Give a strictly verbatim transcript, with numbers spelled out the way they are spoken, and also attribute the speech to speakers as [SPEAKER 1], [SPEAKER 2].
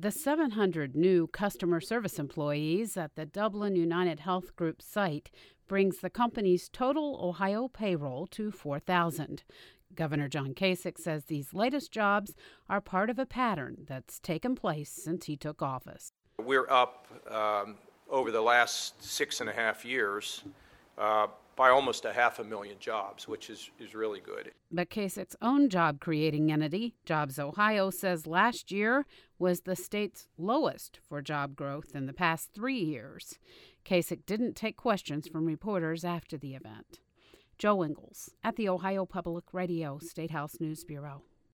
[SPEAKER 1] The seven hundred new customer service employees at the Dublin United Health Group site brings the company's total Ohio payroll to four thousand. Governor John Kasich says these latest jobs are part of a pattern that's taken place since he took office.
[SPEAKER 2] We're up um, over the last six and a half years uh, by almost a half a million jobs, which is, is really good.
[SPEAKER 1] But Kasich's own job-creating entity, Jobs Ohio, says last year was the state's lowest for job growth in the past three years. Kasich didn't take questions from reporters after the event. Joe Ingles at the Ohio Public Radio State House News Bureau.